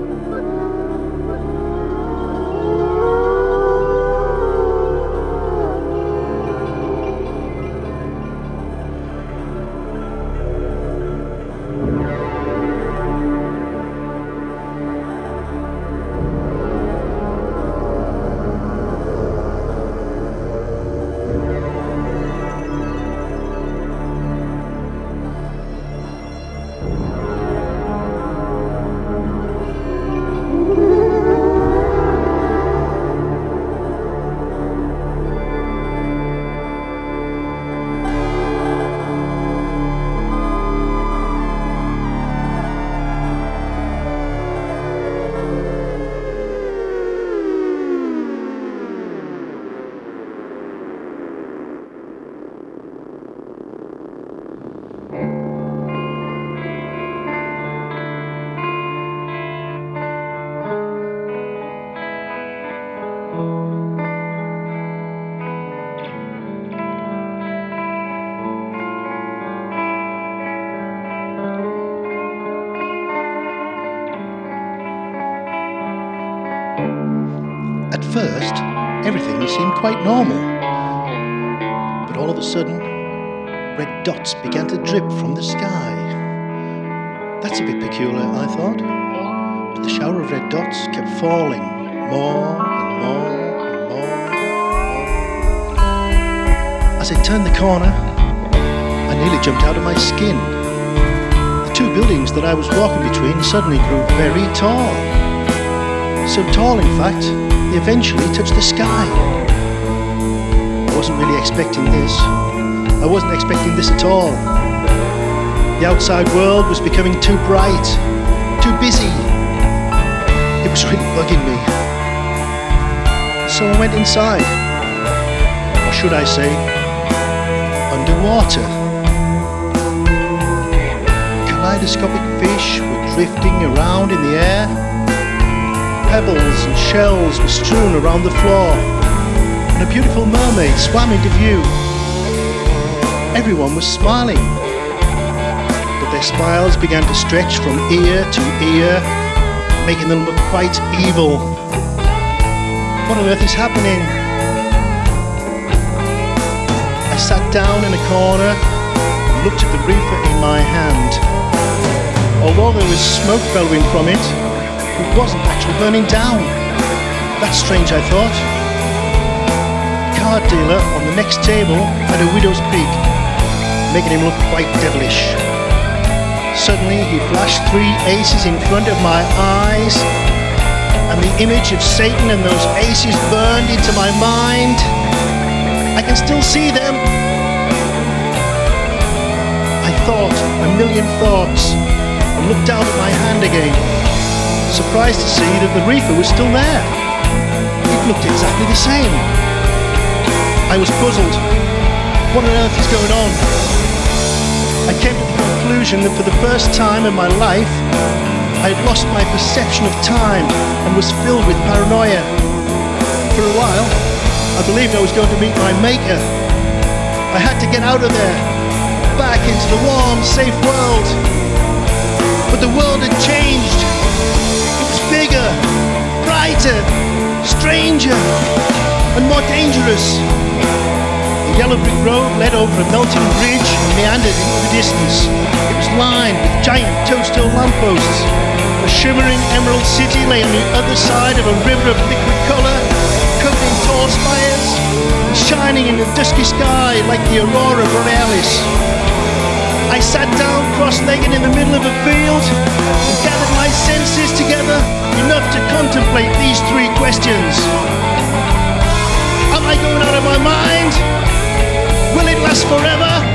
At first, everything seemed quite normal. But all of a sudden, red dots began to drip from the sky. That's a bit peculiar, I thought. But the shower of red dots kept falling more and more and more. As I turned the corner, I nearly jumped out of my skin. The two buildings that I was walking between suddenly grew very tall. So tall, in fact, they eventually touched the sky. I wasn't really expecting this. I wasn't expecting this at all. The outside world was becoming too bright, too busy. It was really bugging me. So I went inside. Or should I say, underwater. Kaleidoscopic fish were drifting around in the air. Pebbles and shells were strewn around the floor, and a beautiful mermaid swam into view. Everyone was smiling, but their smiles began to stretch from ear to ear, making them look quite evil. What on earth is happening? I sat down in a corner and looked at the reefer in my hand. Although there was smoke bellowing from it, it wasn't actually burning down. That's strange, I thought. The card dealer on the next table had a widow's peak, making him look quite devilish. Suddenly he flashed 3 aces in front of my eyes, and the image of Satan and those aces burned into my mind. I can still see them. I thought a million thoughts and looked down at my hand again, surprised to see that the reefer was still there. It looked exactly the same. I was puzzled. What on earth is going on? I came to the conclusion that for the first time in my life, I had lost my perception of time and was filled with paranoia. For a while, I believed I was going to meet my maker. I had to get out of there, back into the warm, safe world. But the world had changed. Bigger, brighter, stranger, and more dangerous. The yellow brick road led over a melting bridge and meandered into the distance. It was lined with giant toadstool lampposts. A shimmering emerald city lay on the other side of a river of liquid colour, covered in tall spires, and shining in the dusky sky like the aurora borealis. I sat down cross-legged in the middle of a field and gathered my senses together enough to contemplate these 3 questions. Am I going out of my mind? Will it last forever?